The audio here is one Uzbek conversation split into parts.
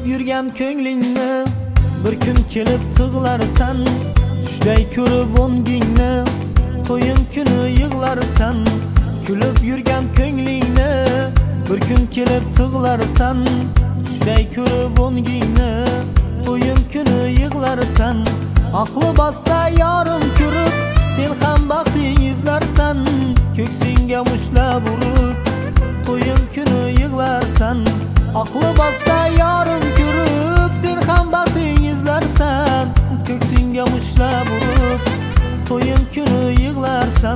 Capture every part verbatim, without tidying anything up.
yurgan ko'nglingni bir kun kelib tig'larsan. Tushday ko'rib o'ngingni to'yim kuni yig'larsan. Kulib yurgan ko'nglingni bir kun kelib tig'larsan. Tushday ko'rib o'ngingni to'yim kuni yig'larsan. Aqli bosta yorim ko'rib sen ham baxting izlarsan. Ko'ksingga mushlab urib to'yim kuni yig'larsan. Aqli bosta yorim ko'rib sen ham baxting izlarsan. Ko'ksingga mushlab urib to'yim kuni yig'larsan.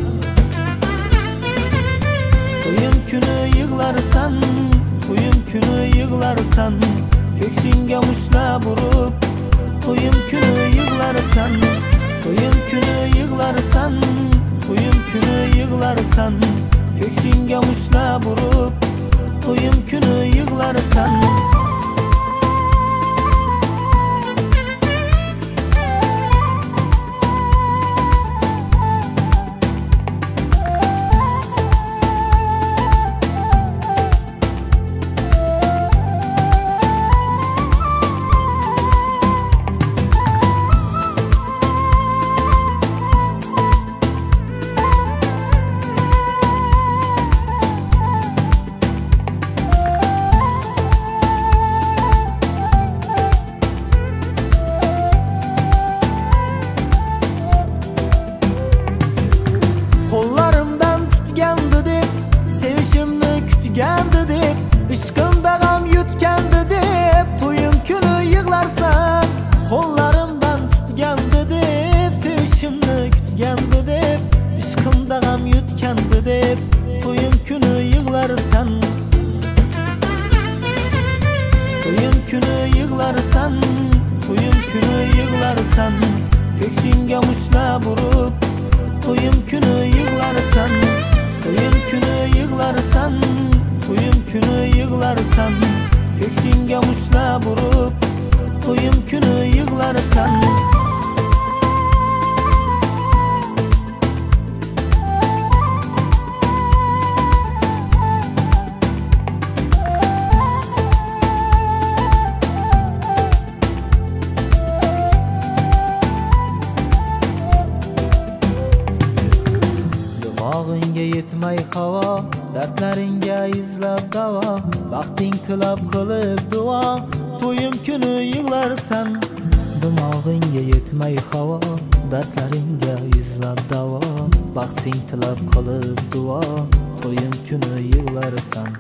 To'yim kuni yig'larsan. To'yim kuni yig'larsan. Ko'ksingga mushlab urib to'yim kuni yig'larsan. To'yim kuni yig'larsan. To'yim kuni yig'larsan. Ko'ksingga mushlab urib to'yim kuni yig'larsan. Qo'llarimdan tutgandi deb sevishimni kutgandi deb ishqimda g'am yutgandi deb to'yim kuni yig'larsan. Qo'llarimdan tutgandi deb sevishimni kutgandi deb ishqimda g'am yutgandi deb to'yim kuni yig'larsan. To'yim kuni yig'larsan. To'yim kuni yig'larsan. Ko'ksingga mushlab urib to'yim kuni yig'larsan. To'yim kuni yig'larsan. To'yim kuni yig'larsan. Ko'ksingga mushlab urib to'yim kuni yig'larsan. Dimog'ingga yetmay havo, dardlaringga izlab davo, baxting tilab qilib duo, to'yim kuni yig'larsan. Dimog'ingga yetmay havo, dardlaringga izlab davo, baxting tilab qilib duo, to'yim kuni yig'larsan.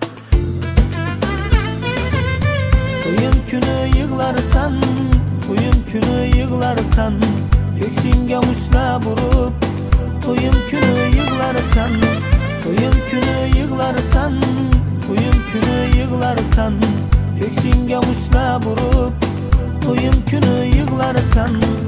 To'yim kuni yig'larsan. To'yim kuni yig'larsan. Ko'ksingga mushlab urib to'yim kuni yig'larsan. To'yim kuni yig'larsan. To'yim kuni yig'larsan. Ko'ksingga mushlab urib to'yim kuni yig'larsan.